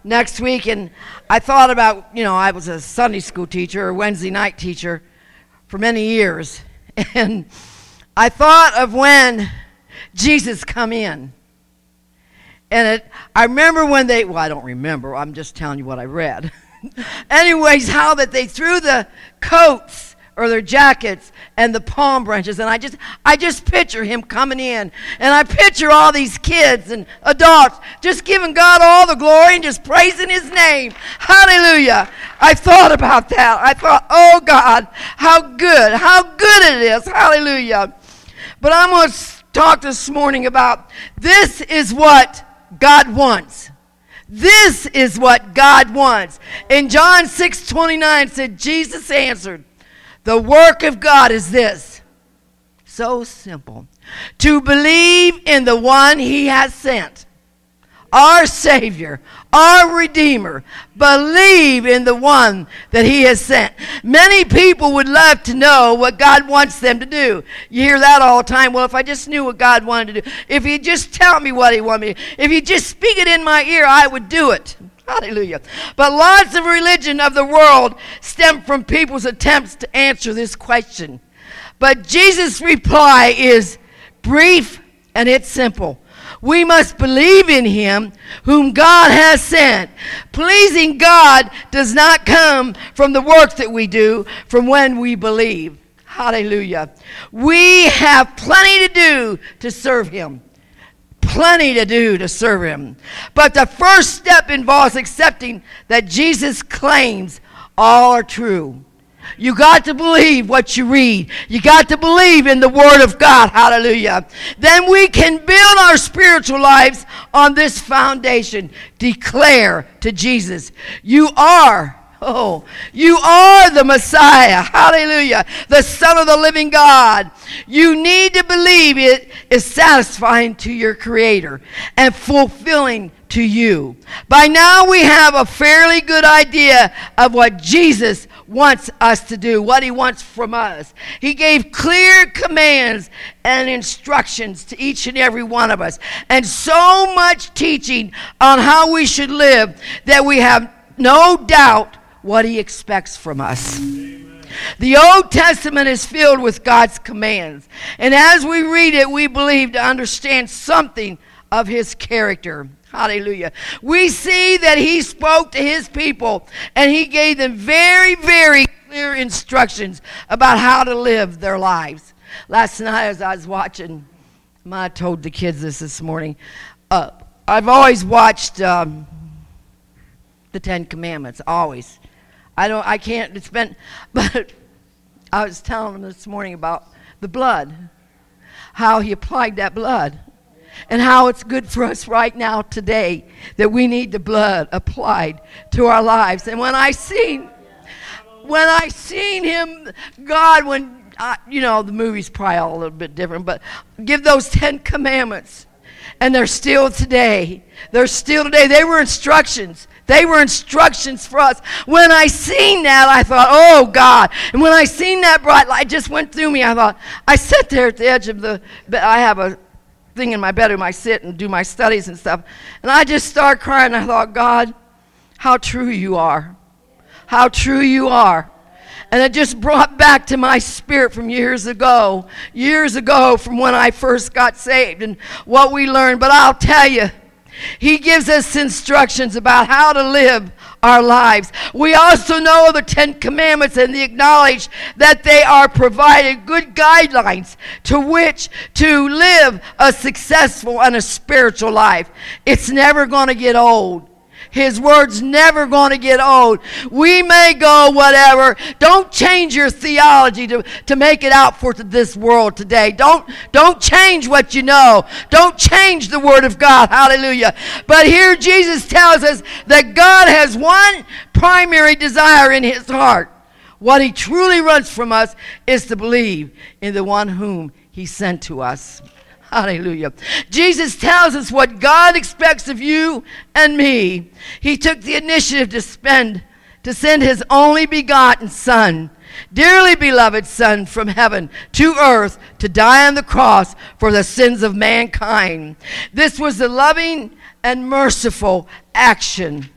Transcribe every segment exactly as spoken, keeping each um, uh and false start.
next week, and I thought about, you know, I was a Sunday school teacher or Wednesday night teacher for many years, and I thought of when Jesus come in. And it, I remember when they, well, I don't remember, I'm just telling you what I read. Anyways, how that they threw the coats or their jackets and the palm branches, and I just I just picture him coming in, and I picture all these kids and adults just giving God all the glory and just praising his name. Hallelujah. I thought about that. I thought, oh God, how good, how good it is. Hallelujah. But I'm going to talk this morning about this is what God wants. This is what God wants. In John six twenty-nine said, Jesus answered, the work of God is this. So simple. To believe in the one he has sent. Our Savior, our Redeemer. Believe in the one that he has sent. Many people would love to know what God wants them to do. You hear that all the time. Well, if I just knew what God wanted to do. If he'd just tell me what he wanted me to do. If he'd just speak it in my ear, I would do it. Hallelujah. But lots of religion of the world stem from people's attempts to answer this question. But Jesus' reply is brief and it's simple. We must believe in him whom God has sent. Pleasing God does not come from the work that we do, from when we believe. Hallelujah. We have plenty to do to serve him. Plenty to do to serve him. But the first step involves accepting that Jesus' claims all are true. You got to believe what you read. You got to believe in the Word of God. Hallelujah. Then we can build our spiritual lives on this foundation. Declare to Jesus, you are, oh, you are the Messiah. Hallelujah. The Son of the living God. You need to believe it is satisfying to your Creator and fulfilling to you. By now we have a fairly good idea of what Jesus wants us to do, what he wants from us. He gave clear commands and instructions to each and every one of us, and so much teaching on how we should live that we have no doubt what he expects from us. Amen. The Old Testament is filled with God's commands, and as we read it, we believe to understand something of his character. Hallelujah. We see that he spoke to his people and he gave them very, very clear instructions about how to live their lives. Last night as I was watching, I told the kids this this morning, uh, I've always watched um, the Ten Commandments, always. I don't, I can't, it's been, but I was telling them this morning about the blood, how he applied that blood. And how it's good for us right now today that we need the blood applied to our lives. And when I seen, when I seen him, God, when, I, you know, the movie's probably all a little bit different, but give those Ten Commandments. And they're still today. They're still today. They were instructions. They were instructions for us. When I seen that, I thought, oh, God. And when I seen that bright light just went through me, I thought, I sat there at the edge of the, I have a thing in my bedroom, I sit and do my studies and stuff, and I just started crying. I thought, God, how true you are. How true you are. And it just brought back to my spirit from years ago, years ago from when I first got saved and what we learned. But I'll tell you, he gives us instructions about how to live our lives. We also know the Ten Commandments and acknowledge that they are provided good guidelines to which to live a successful and a spiritual life. It's never going to get old. His word's never going to get old. We may go whatever. Don't change your theology to, to make it out for this world today. Don't, don't change what you know. Don't change the word of God. Hallelujah. But here Jesus tells us that God has one primary desire in his heart. What he truly wants from us is to believe in the one whom he sent to us. Hallelujah. Jesus tells us what God expects of you and me. He took the initiative to spend, to send his only begotten Son, dearly beloved Son from heaven to earth to die on the cross for the sins of mankind. This was a loving and merciful action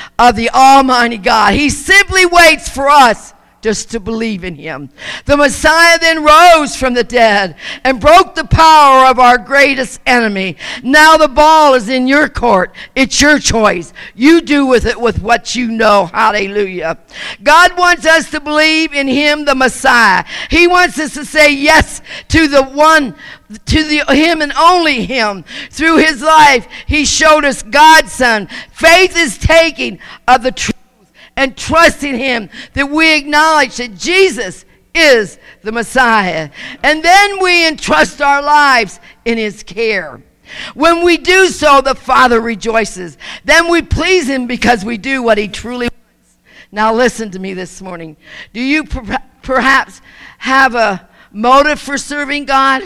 of the Almighty God. He simply waits for us just to believe in him. The Messiah then rose from the dead and broke the power of our greatest enemy. Now the ball is in your court. It's your choice. You do with it with what you know. Hallelujah. God wants us to believe in him, the Messiah. He wants us to say yes to the one, to the him and only him. Through his life, he showed us God's Son. Faith is taking of the truth and trusting him, that we acknowledge that Jesus is the Messiah. And then we entrust our lives in his care. When we do so, the Father rejoices. Then we please him because we do what he truly wants. Now listen to me this morning. Do you per- perhaps have a motive for serving God?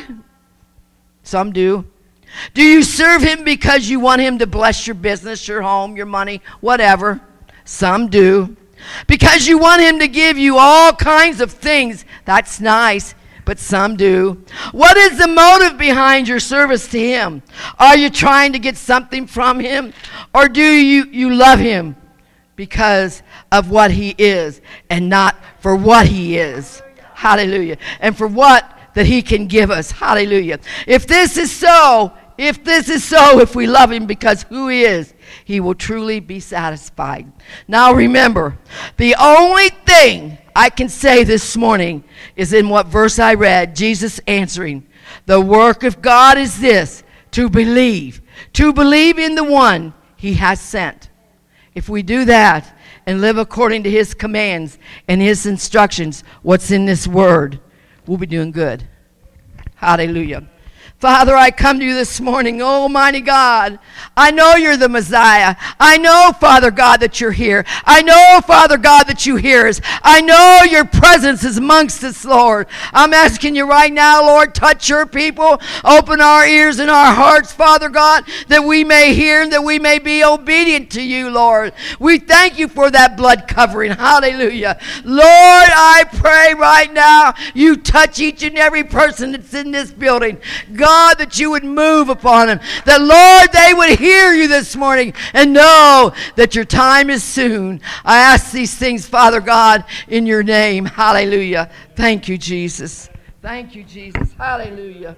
Some do. Do you serve him because you want him to bless your business, your home, your money, whatever? Some do. Because you want him to give you all kinds of things. That's nice, but some do. What is the motive behind your service to him? Are you trying to get something from him? Or do you, you love him because of what he is and not for what he is? Hallelujah. And for what that he can give us. Hallelujah. If this is so, if this is so, if we love him because who he is, he will truly be satisfied. Now remember, the only thing I can say this morning is in what verse I read, Jesus answering. The work of God is this, to believe, to believe in the one he has sent. If we do that and live according to his commands and his instructions, what's in this word, we'll be doing good. Hallelujah. Father, I come to you this morning, Almighty God. I know you're the Messiah. I know, Father God, that you're here. I know, Father God, that you hear us. I know your presence is amongst us, Lord. I'm asking you right now, Lord, touch your people. Open our ears and our hearts, Father God, that we may hear and that we may be obedient to you, Lord. We thank you for that blood covering. Hallelujah. Lord, I pray right now you touch each and every person that's in this building. God, that you would move upon them. That, Lord, they would hear you this morning and know that your time is soon. I ask these things, Father God, in your name. Hallelujah. Thank you, Jesus. Thank you, Jesus. Hallelujah.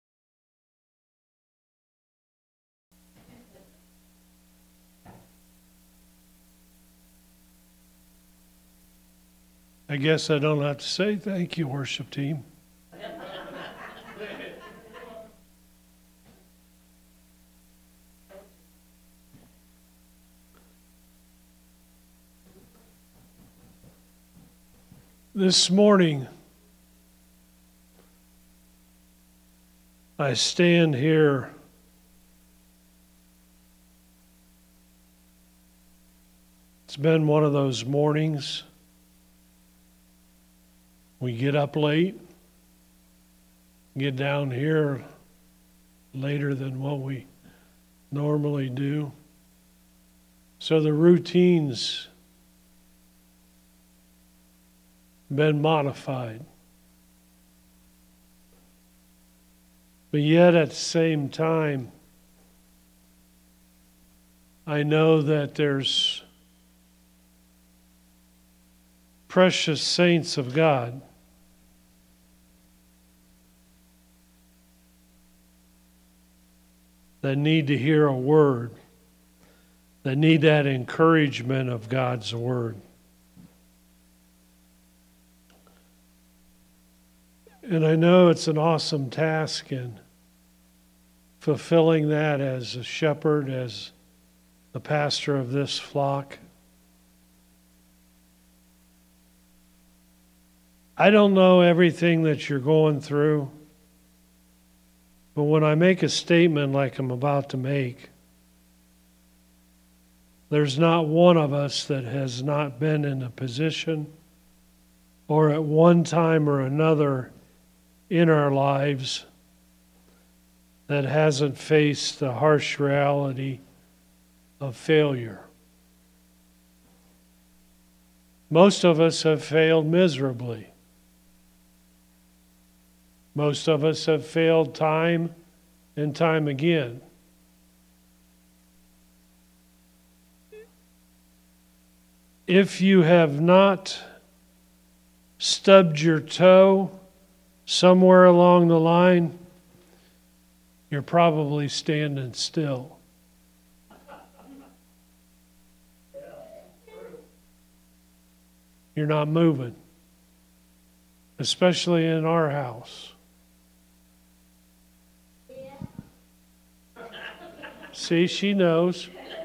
I guess I don't have to say thank you, worship team. This morning, I stand here it's been one of those mornings. We get up late, get down here later than what we normally do. So the routines been modified. But yet at the same time, I know that there's precious saints of God that need to hear a word, that need that encouragement of God's word. And I know it's an awesome task in fulfilling that as a shepherd, as the pastor of this flock. I don't know everything that you're going through, but when I make a statement like I'm about to make, there's not one of us that has not been in a position or at one time or another in our lives that hasn't faced the harsh reality of failure. Most of us have failed miserably. Most of us have failed time and time again. if you have not stubbed your toe somewhere along the line, you're probably standing still. You're not moving, especially in our house. See, she knows.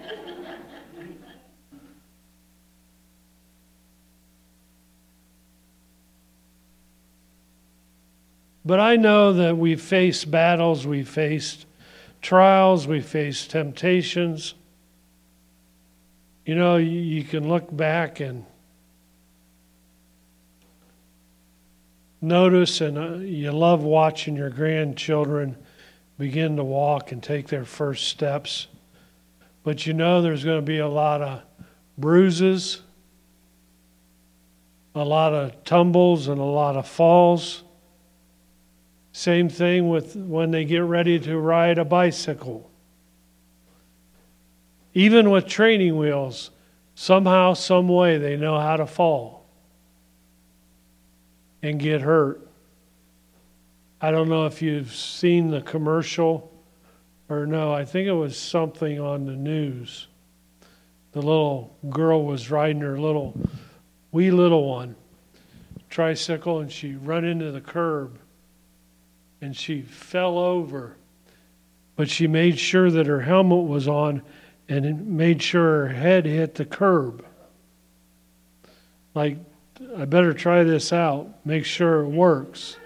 But I know that we face battles, we faced trials, we faced temptations. You know, you, you can look back and notice, and uh, you love watching your grandchildren begin to walk and take their first steps. But you know there's going to be a lot of bruises, a lot of tumbles, and a lot of falls. Same thing with when they get ready to ride a bicycle. Even with training wheels, somehow, some way, they know how to fall and get hurt. I don't know if you've seen the commercial or no. I think it was something on the news. The little girl was riding her little, wee little one, tricycle, and she run into the curb. And she fell over, but she made sure that her helmet was on and made sure her head hit the curb. Like, I better try this out, make sure it works.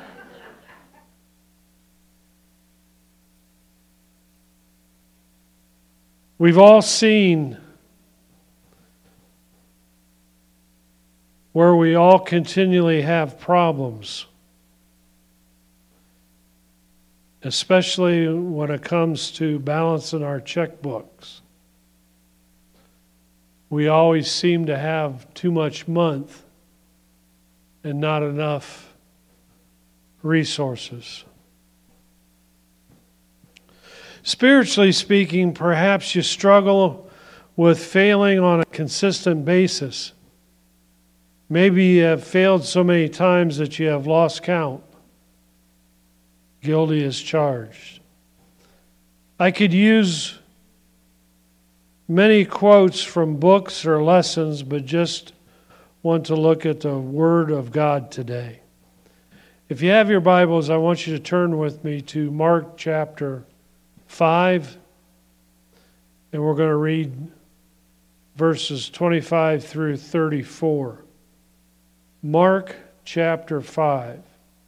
We've all seen where we all continually have problems, especially when it comes to balancing our checkbooks. We always seem to have too much month and not enough resources. Spiritually speaking, perhaps you struggle with failing on a consistent basis. Maybe you have failed so many times that you have lost count. Guilty as charged. I could use many quotes from books or lessons, but just want to look at the Word of God today. If you have your Bibles, I want you to turn with me to Mark chapter five, and we're going to read verses twenty-five through thirty-four. Mark chapter five.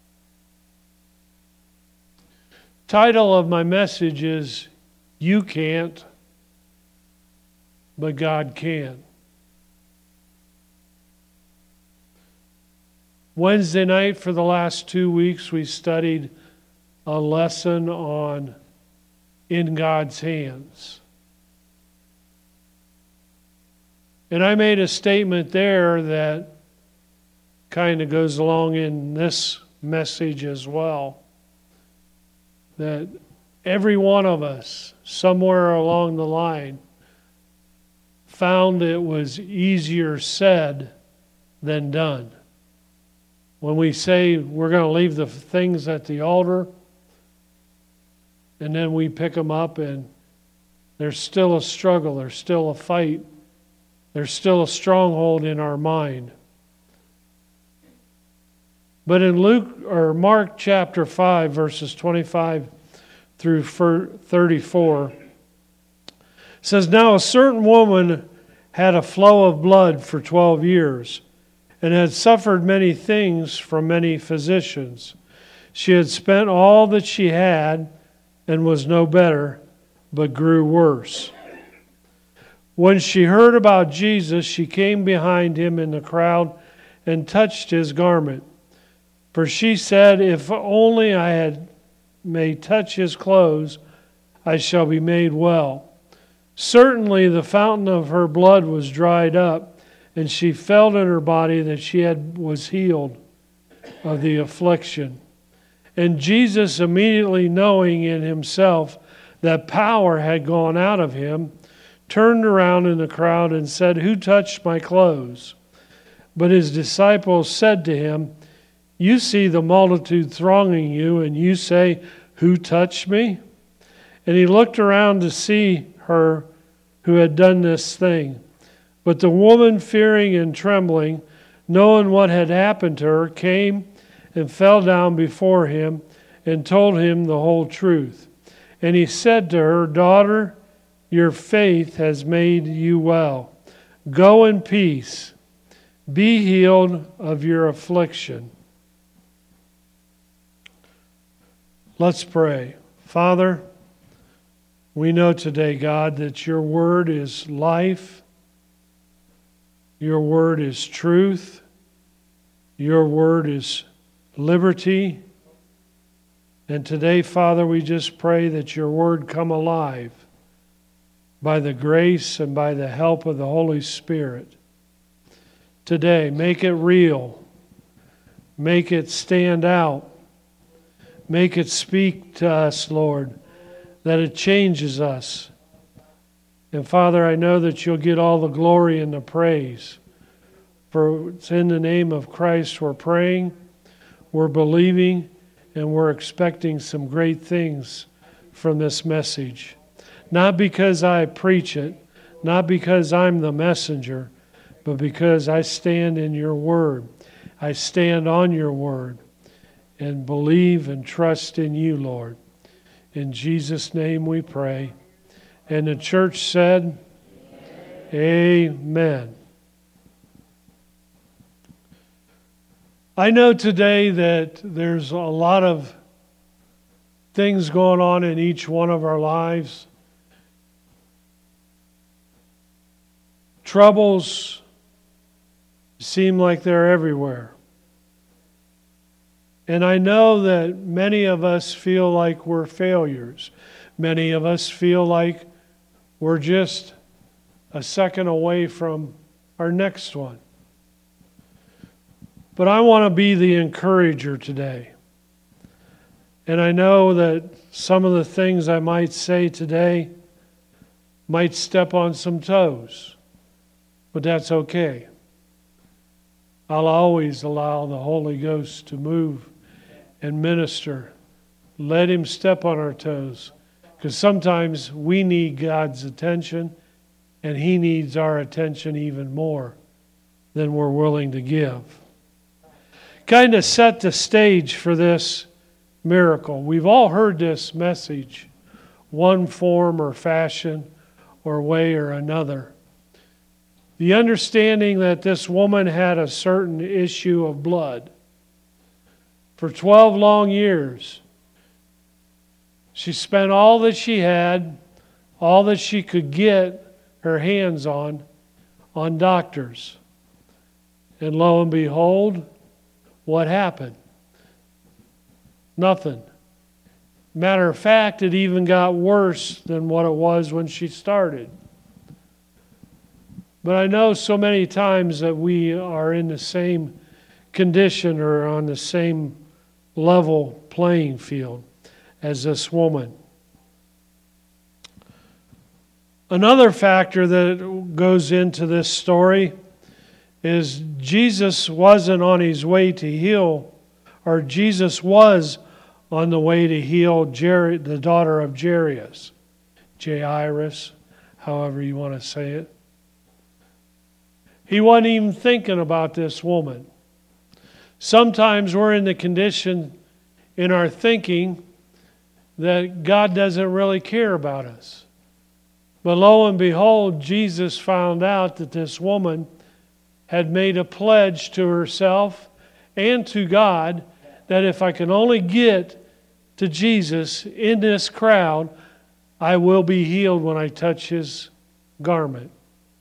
Title of my message is You Can't, but God Can. Wednesday night for the last two weeks we studied a lesson on in God's hands. And I made a statement there that kind of goes along in this message as well. That every one of us, somewhere along the line, found it was easier said than done. When we say we're going to leave the things at the altar, and then we pick them up, and there's still a struggle, there's still a fight, there's still a stronghold in our mind. But in Luke or Mark chapter five, verses twenty-five through thirty-four, it says, Now a certain woman had a flow of blood for twelve years, and had suffered many things from many physicians. She had spent all that she had, and was no better, but grew worse. When she heard about Jesus, she came behind him in the crowd and touched his garment. For she said, If only I had may touch his clothes, I shall be made well. Certainly the fountain of her blood was dried up, and she felt in her body that she had was healed of the affliction. And Jesus, immediately knowing in himself that power had gone out of him, turned around in the crowd and said, "Who touched my clothes?" But his disciples said to him, "You see the multitude thronging you, and you say, 'Who touched me?'" And he looked around to see her who had done this thing. But the woman, fearing and trembling, knowing what had happened to her, came and fell down before him and told him the whole truth. And he said to her, "Daughter, your faith has made you well. Go in peace. Be healed of your affliction." Let's pray. Father, we know today, God, that your word is life. Your word is truth. Your word is liberty. And today, Father, we just pray that your word come alive by the grace and by the help of the Holy Spirit. Today, make it real. Make it stand out. Make it speak to us, Lord, that it changes us. And Father, I know that you'll get all the glory and the praise. For it's in the name of Christ we're praying, we're believing, and we're expecting some great things from this message. Not because I preach it, not because I'm the messenger, but because I stand in your word. I stand on your word and believe and trust in you, Lord. In Jesus' name we pray. And the church said, Amen. Amen. I know today that there's a lot of things going on in each one of our lives. Troubles seem like they're everywhere. And I know that many of us feel like we're failures. Many of us feel like we're just a second away from our next one. But I want to be the encourager today. And I know that some of the things I might say today might step on some toes, but that's okay. I'll always allow the Holy Ghost to move and minister. Let him step on our toes, because sometimes we need God's attention, and he needs our attention even more than we're willing to give. Kind of set the stage for this miracle. We've all heard this message, one form or fashion or way or another. The understanding that this woman had a certain issue of blood. For twelve long years, she spent all that she had, all that she could get her hands on, on doctors. And lo and behold, what happened? Nothing. Matter of fact, it even got worse than what it was when she started. But I know so many times that we are in the same condition or on the same level playing field as this woman. Another factor that goes into this story is Jesus wasn't on his way to heal, or Jesus was on the way to heal Jer- the daughter of Jairus, Jairus, however you want to say it. He wasn't even thinking about this woman. Sometimes we're in the condition in our thinking that God doesn't really care about us. But lo and behold, Jesus found out that this woman had made a pledge to herself and to God that if I can only get to Jesus in this crowd, I will be healed when I touch his garment.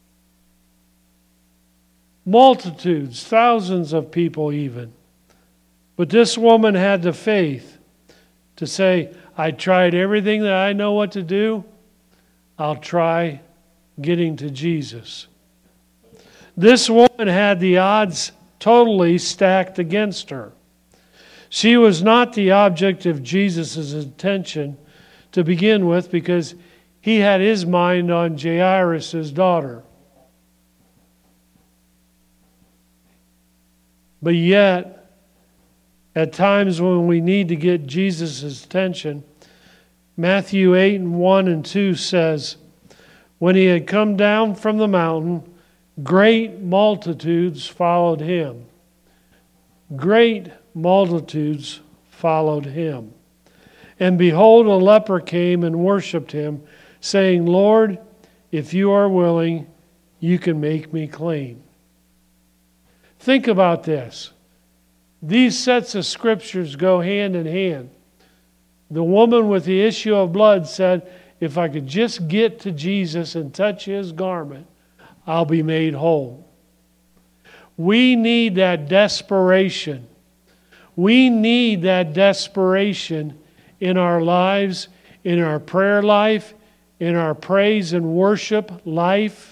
Multitudes, thousands of people even. But this woman had the faith to say, I tried everything that I know what to do. I'll try getting to Jesus. This woman had the odds totally stacked against her. She was not the object of Jesus' attention to begin with, because he had his mind on Jairus' daughter. But yet, at times when we need to get Jesus' attention, Matthew eight and one and two says, when he had come down from the mountain, great multitudes followed him. Great multitudes followed him. And behold, a leper came and worshipped him, saying, Lord, if you are willing, you can make me clean. Think about this. These sets of scriptures go hand in hand. The woman with the issue of blood said, if I could just get to Jesus and touch his garment, I'll be made whole. We need that desperation. We need that desperation in our lives, in our prayer life, in our praise and worship life.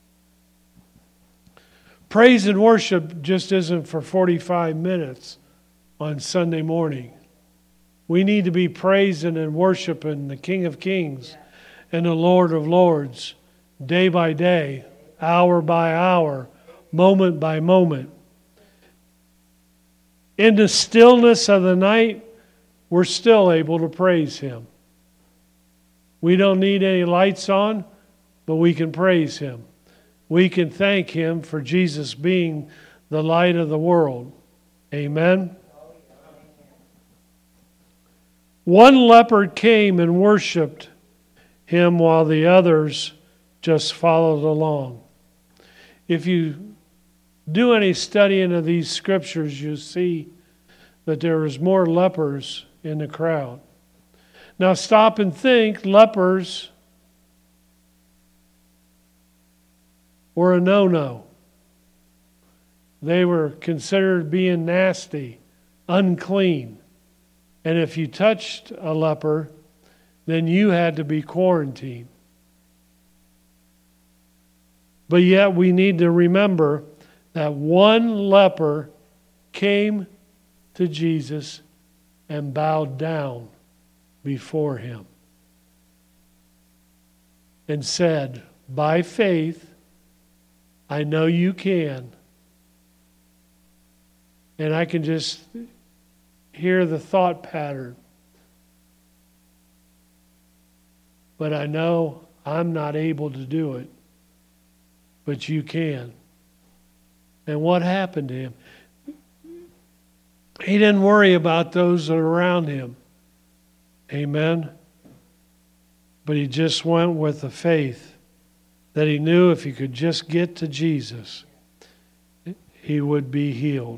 Praise and worship just isn't for forty-five minutes on Sunday morning. We need to be praising and worshiping the King of Kings and the Lord of Lords day by day, hour by hour, moment by moment. In the stillness of the night, we're still able to praise him. We don't need any lights on, but we can praise him. We can thank him for Jesus being the light of the world. Amen. One leper came and worshiped him while the others just followed along. If you do any studying of these scriptures, you see that there was more lepers in the crowd. Now stop and think, lepers were a no-no. They were considered being nasty, unclean. And if you touched a leper, then you had to be quarantined. But yet we need to remember that one leper came to Jesus and bowed down before him and said, by faith, I know you can. And I can just hear the thought pattern. But I know I'm not able to do it. But you can. And what happened to him? He didn't worry about those around him. Amen. But he just went with the faith that he knew if he could just get to Jesus, he would be healed.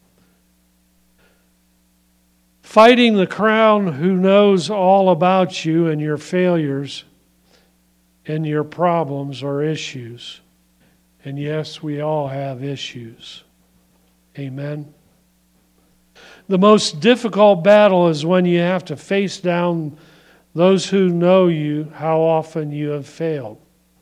Fighting the crowd who knows all about you and your failures and your problems or issues. And yes, we all have issues. Amen. The most difficult battle is when you have to face down those who know you, how often you have failed.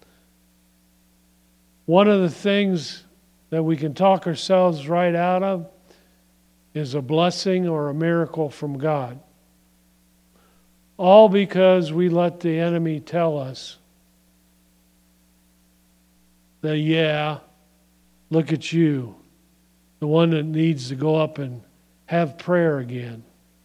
One of the things that we can talk ourselves right out of is a blessing or a miracle from God. All because we let the enemy tell us that, yeah, look at you, the one that needs to go up and have prayer again.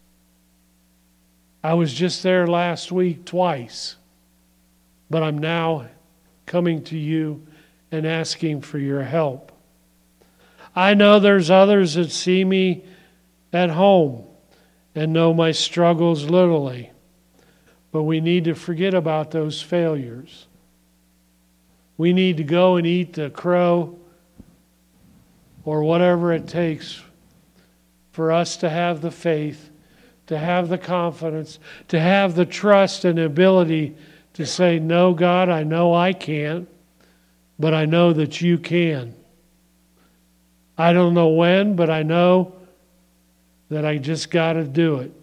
I was just there last week twice, but I'm now coming to you and asking for your help. I know there's others that see me at home and know my struggles literally, but we need to forget about those failures. We need to go and eat the crow or whatever it takes for us to have the faith, to have the confidence, to have the trust and ability to say, no, God, I know I can't, but I know that you can. I don't know when, but I know that I just got to do it.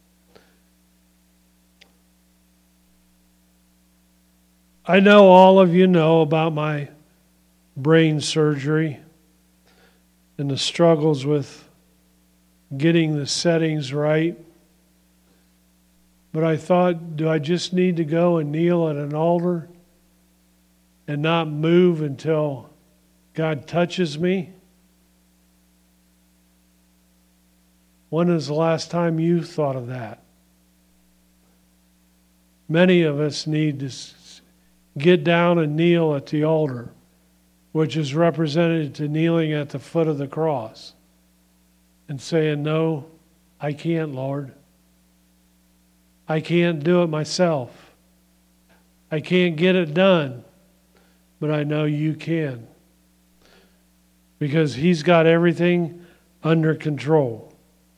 I know all of you know about my brain surgery and the struggles with getting the settings right. But I thought, do I just need to go and kneel at an altar and not move until God touches me? When is the last time you thought of that? Many of us need to get down and kneel at the altar, which is represented to kneeling at the foot of the cross and saying, no, I can't, Lord. I can't do it myself. I can't get it done, but I know you can. Because He's got everything under control.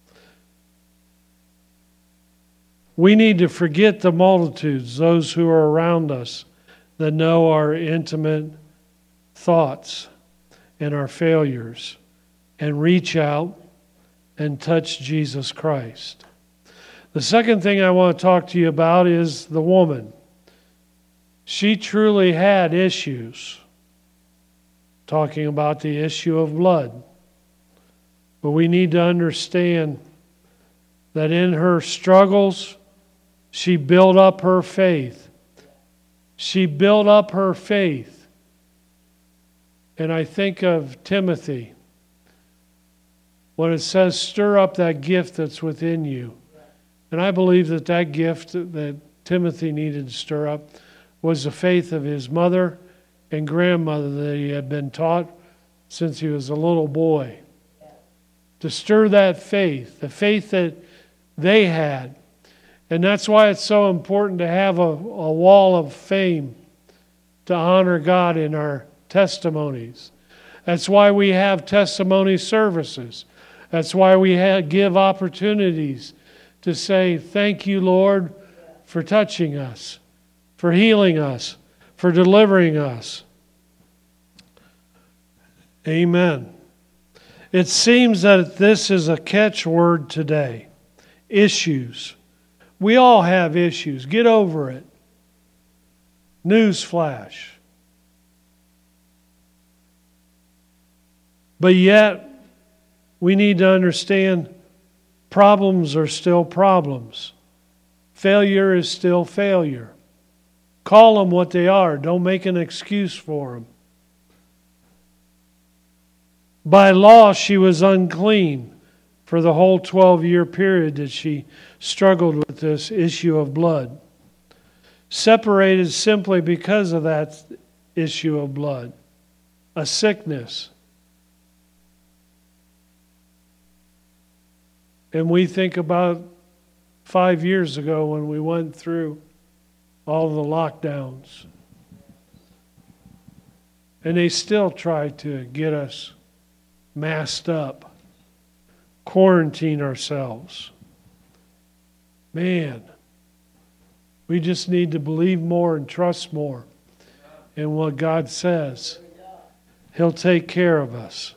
We need to forget the multitudes, those who are around us, that know our intimate thoughts and our failures, and reach out and touch Jesus Christ. The second thing I want to talk to you about is the woman. She truly had issues. Talking about the issue of blood. But we need to understand that in her struggles, she built up her faith. She built up her faith. And I think of Timothy when it says, stir up that gift that's within you. And I believe that that gift that Timothy needed to stir up was the faith of his mother and grandmother that he had been taught since he was a little boy. To stir that faith, the faith that they had. And that's why it's so important to have a, a wall of fame to honor God in our testimonies. That's why we have testimony services. That's why we have, give opportunities to say, thank you, Lord, for touching us, for healing us, for delivering us. Amen. It seems that this is a catchword today. Issues. We all have issues. Get over it. Newsflash. But yet, we need to understand problems are still problems. Failure is still failure. Call them what they are. Don't make an excuse for them. By law, she was unclean for the whole twelve-year period that she struggled with this issue of blood. Separated simply because of that issue of blood. A sickness. And we think about five years ago when we went through all the lockdowns. And they still try to get us masked up, quarantine ourselves. Man, we just need to believe more and trust more in what God says. He'll take care of us.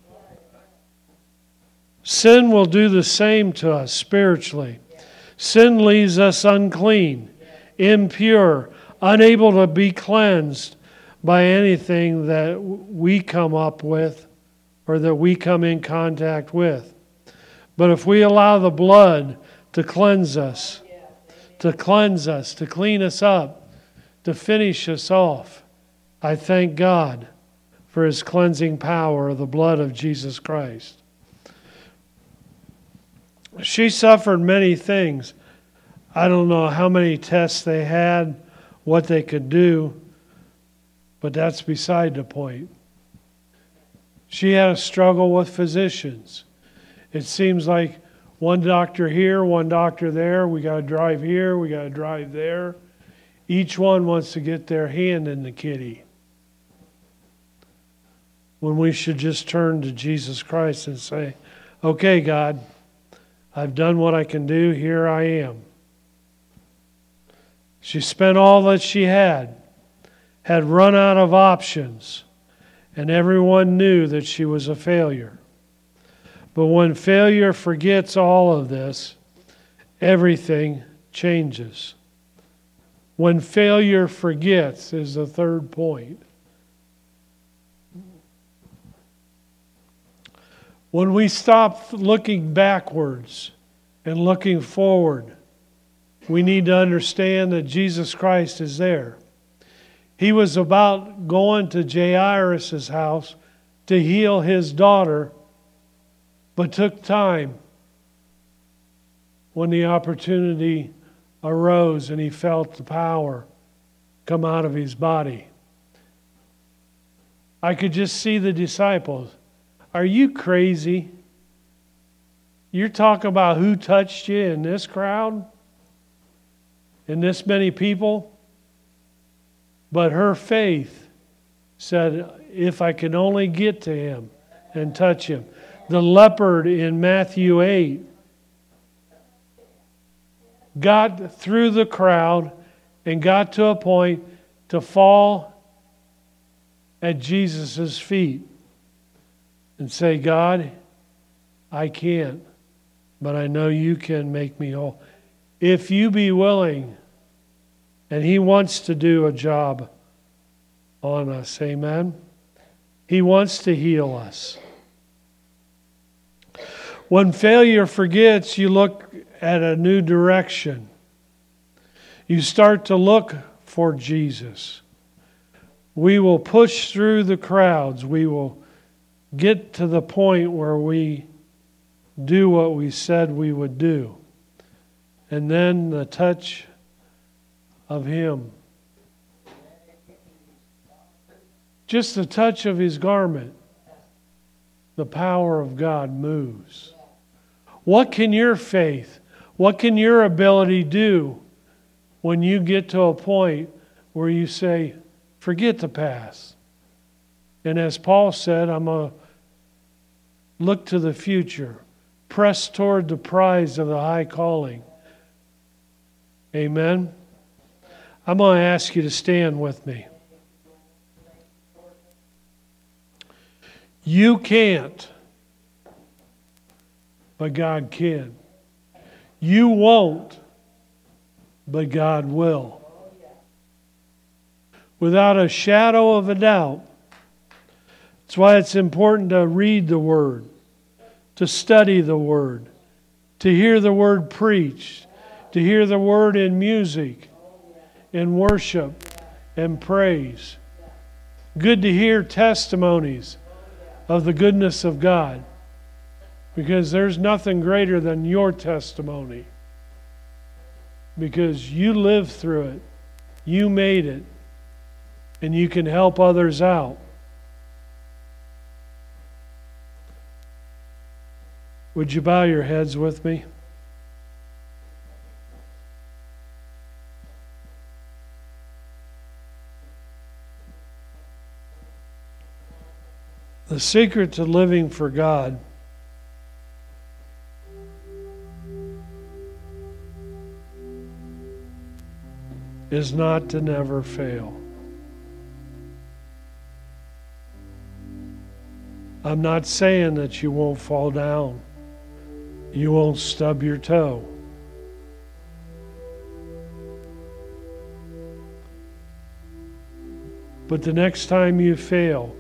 Sin will do the same to us spiritually. Sin leaves us unclean, impure, unable to be cleansed by anything that we come up with or that we come in contact with. But if we allow the blood to cleanse us, to cleanse us, to clean us up, to finish us off, I thank God for His cleansing power of the blood of Jesus Christ. She suffered many things. I don't know how many tests they had, what they could do, but that's beside the point. She had a struggle with physicians. It seems like one doctor here, one doctor there, we got to drive here, we got to drive there. Each one wants to get their hand in the kitty. When we should just turn to Jesus Christ and say, okay, God, I've done what I can do. Here I am. She spent all that she had, had run out of options, and everyone knew that she was a failure. But when failure forgets all of this, everything changes. When failure forgets is the third point. When we stop looking backwards and looking forward we need to understand that Jesus Christ is there. He was about going to Jairus' house to heal his daughter, but took time when the opportunity arose and he felt the power come out of his body. I could just see the disciples. Are you crazy? You're talking about who touched you in this crowd? In this many people? But her faith said, if I can only get to him and touch him. The leopard in Matthew eight got through the crowd and got to a point to fall at Jesus' feet and say, God, I can't, but I know you can make me whole. If you be willing, and he wants to do a job on us, amen? He wants to heal us. When failure forgets, you look at a new direction. You start to look for Jesus. We will push through the crowds. We will get to the point where we do what we said we would do. And then the touch of him. Just the touch of his garment. The power of God moves. What can your faith, what can your ability do when you get to a point where you say, forget the past? And as Paul said, I'm going to look to the future. Press toward the prize of the high calling. Amen. I'm going to ask you to stand with me. You can't, but God can. You won't, but God will. Without a shadow of a doubt. That's why it's important to read the Word, to study the Word, to hear the Word preached, to hear the Word in music, in worship, and praise. Good to hear testimonies of the goodness of God, because there's nothing greater than your testimony, because you lived through it, you made it, and you can help others out. Would you bow your heads with me? The secret to living for God is not to never fail. I'm not saying that you won't fall down. You won't stub your toe. But the next time you fail,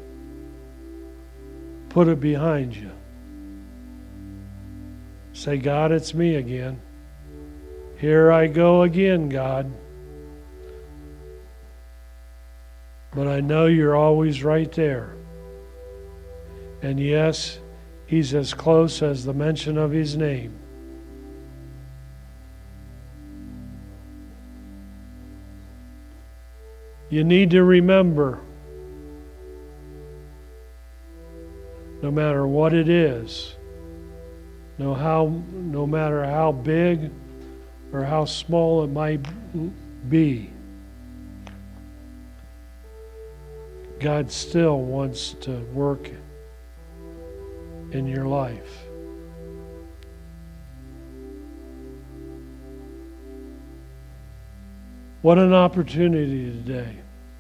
put it behind you. Say, God, it's me again. Here I go again, God. But I know you're always right there. And yes, he's as close as the mention of his name. You need to remember, no matter what it is, no how, no matter how big or how small it might be, God still wants to work in your life. What an opportunity today.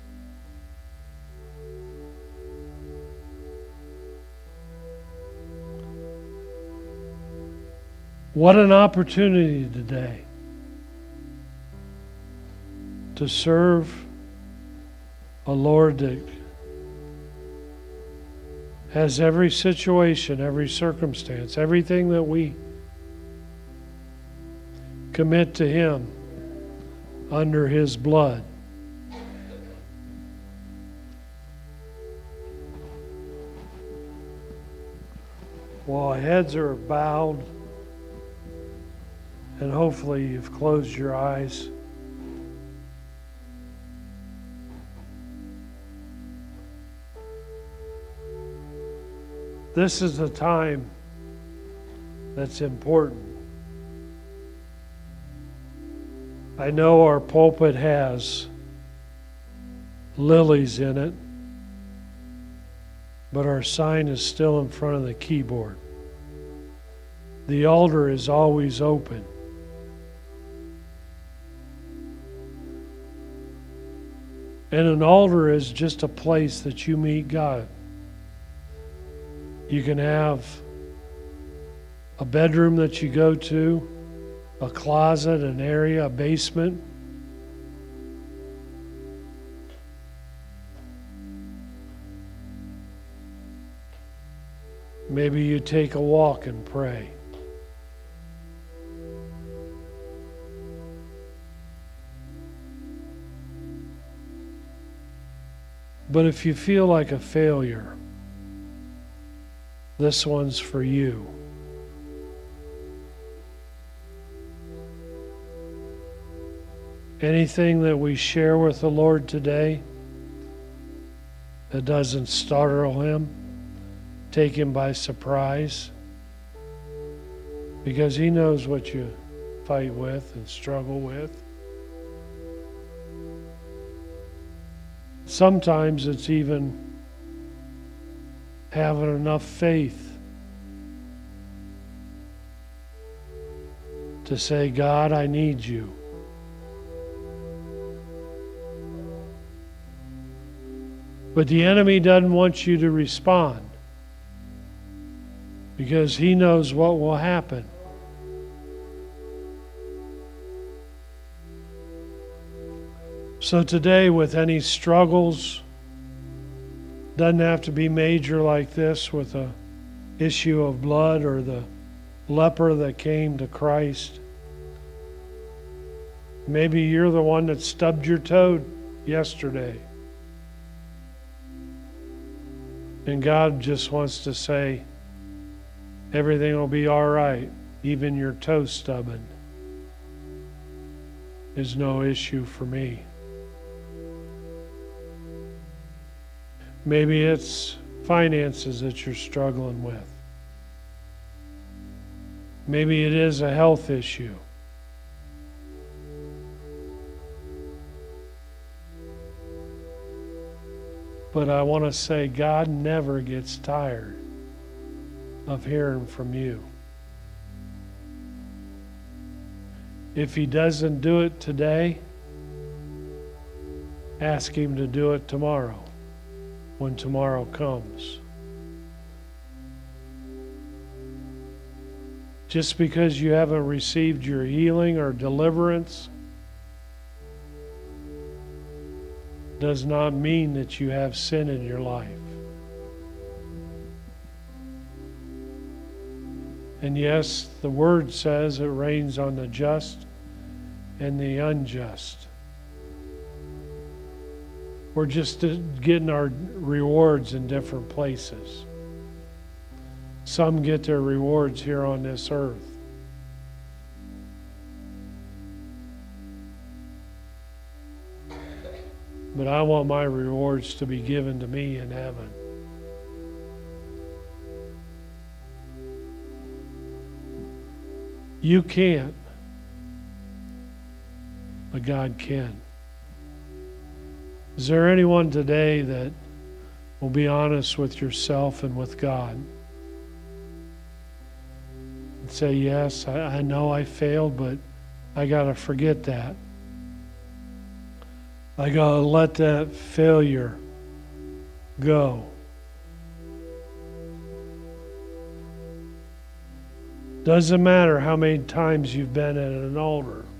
What an opportunity today to serve a Lord that has every situation, every circumstance, everything that we commit to Him under His blood. While heads are bowed, and hopefully you've closed your eyes, this is a time that's important. I know our pulpit has lilies in it, but our sign is still in front of the keyboard. The altar is always open. And an altar is just a place that you meet God. You can have a bedroom that you go to, a closet, an area, a basement. Maybe you take a walk and pray. But if you feel like a failure, this one's for you. Anything that we share with the Lord today that doesn't startle Him, take Him by surprise, because He knows what you fight with and struggle with. Sometimes it's even having enough faith to say, God, I need you. But the enemy doesn't want you to respond because he knows what will happen. So today, with any struggles, doesn't have to be major like this with a issue of blood or the leper that came to Christ. Maybe you're the one that stubbed your toe yesterday. And God just wants to say, everything will be all right. Even your toe stubbing is no issue for me. Maybe it's finances that you're struggling with. Maybe it is a health issue. But I want to say God never gets tired of hearing from you. If He doesn't do it today, ask Him to do it tomorrow, when tomorrow comes. Just because you haven't received your healing or deliverance does not mean that you have sin in your life. And yes, the Word says it rains on the just and the unjust. We're just getting our rewards in different places. Some get their rewards here on this earth. But I want my rewards to be given to me in heaven. You can't, but God can. Is there anyone today that will be honest with yourself and with God? And say, yes, I, I know I failed, but I got to forget that. I got to let that failure go. Doesn't matter how many times you've been at an altar.